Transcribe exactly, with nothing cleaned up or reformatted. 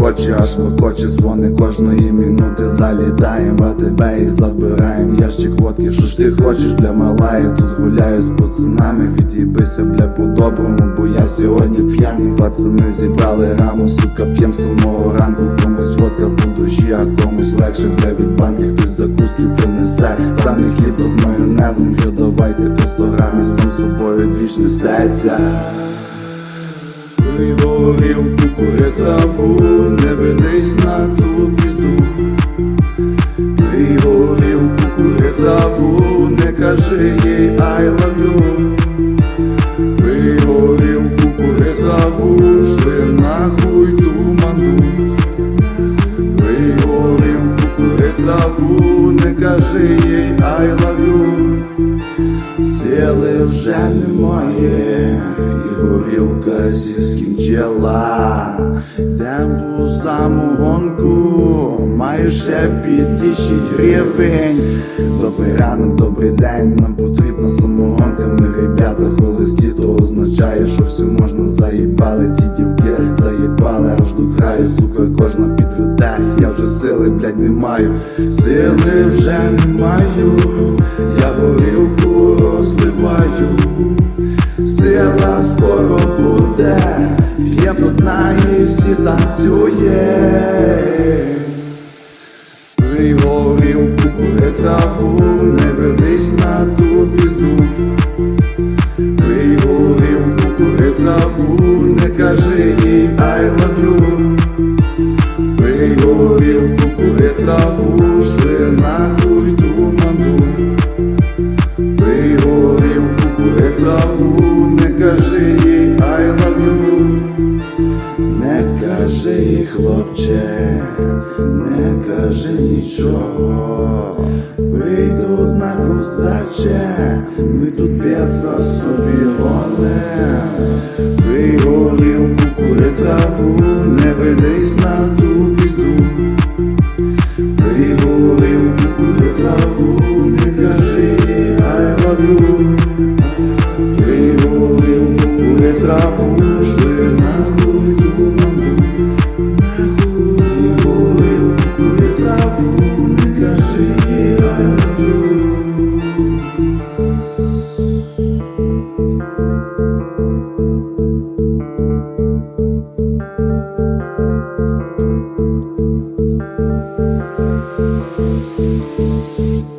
хоче, аж хоче, дзвони кожної минути. Залітаєм в АТБ і забираєм ящик водки. Що ж ти хочеш, бля, мала, я тут гуляю з пацанами. Від'їбися, бля, по-доброму, бо я сьогодні п'яний. Пацани зібрали раму, сука, п'єм самого ранку. Комусь водка по душі, а комусь легше, бля, від банки. Хтось закуски принесе, стане хліба з майонезом. Йо, давайте по сто грамів, сам собою двіж несеться. Пий горілку, кури траву, не ведись на ту пізду. Пий горілку, кури траву, не кажи їй I love you. Пий горілку, кури траву, шли нахуй ту манду. Пий горілку, кури траву, не кажи їй I love you. Сили вже немає, і горілка сі скінчила. Йдем по самогонку, маю ще п'ятдесят гривень. Добрий ранок, добрий день, нам потрібна самогонка. Ми, ребята, холості, то означає, що все можна. Заїбали, ті дівки заїбали аж до краю, сука, кожна підведе. Я вже сили, блядь, не маю, сили вже не маю, я горілку розливаю. Сила скоро буде, п'єм до дна і всі танцює. Пий горілку, кури траву, не ведись на ту пізду. Пий горілку, кури траву, не кажи їй I love you. Пий горілку, кури траву, шли нахуй ту манду. Пий горілку, кури траву, не кажи їй I love you. Не кажи їй, хлопче, не кажи нічого. Пий до дна, козаче, ми тут беса собі гонем. Пий горілку, кури траву, не ведись на ту пізду. Пий горілку, кури траву, не кажи їй I love you. Пий горілку, кури траву, шли нахуй ту манду. Пий горілку, кури траву, не кажи їй I love you. Thank you.